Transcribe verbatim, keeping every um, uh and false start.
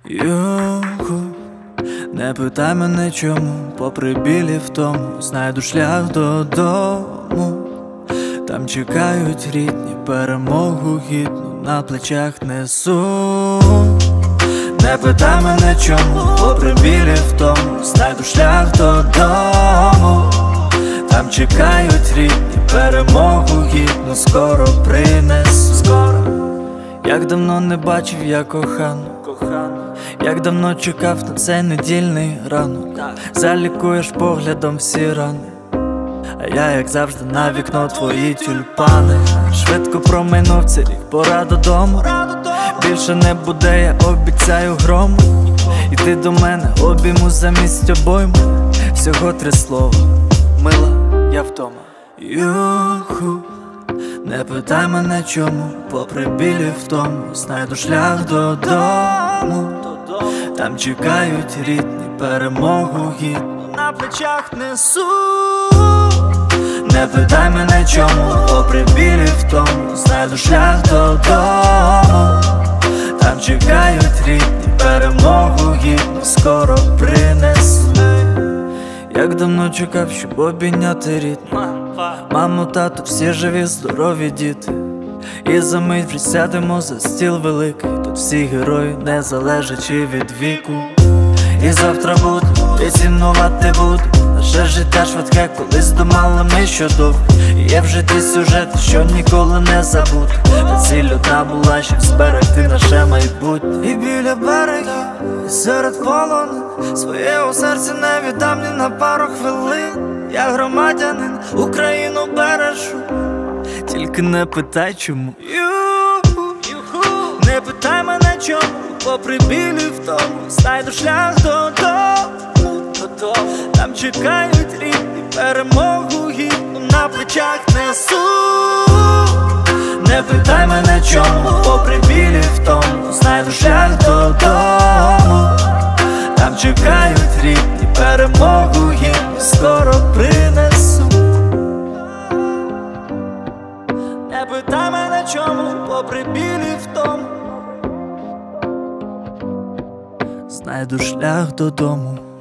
Юху, не питай мене чому, попри білі втому, знайду шлях додому. Там чекають рідні, перемогу гідну на плечах несу. Не питай мене чому, попри білі втому, знайду шлях додому. Там чекають рідні, перемогу гідну скоро принесу. Скоро. Як давно не бачив я кохану, як давно чекав на цей недільний ранок. Залікуєш поглядом всі рани, а я, як завжди, на вікно твої тюльпани. Швидко промайнув цей рік, пора додому. Більше не буде, я обіцяю грому. Іди до мене, обійму замість обойму. Всього три слова, мила, я вдома. Юху, не питай мене чому, попри білі втому, знайду шлях додому. Там чекають рідні, перемогу гідну на плечах несу. Не питай мене чому, попри білі втому, знайду шлях додому. Там чекають рідні, перемогу гідну скоро принесу. Як давно чекав, щоб обійняти рідну. Мамо, тато, всі живі, здорові діти. І за мить вже сядемо за стіл великий. Тут всі герої, не залежачи від віку. І завтра буду, і цінувати буду. Наше життя швидке, колись думали ми, що довго. І є в житті сюжети, що ніколи не забуду. Та ціль одна була, щоб зберегти наше майбутнє. І біля берегів, і серед полонин, своє у серці не віддам ні на пару хвилин. Я громадянин, Україну бережу, тільки не питай чому. Юху, не питай мене чому, попри білі втому, знайду шлях додому. Там чекають рідні, перемогу гідну на плечах несу. Не питай мене чому, попри білі втому, знайду шлях додому. Там чекають рідні, перемогу гідну скоро принесу. Не питай мене чому, попри білі втому, знайду шлях додому.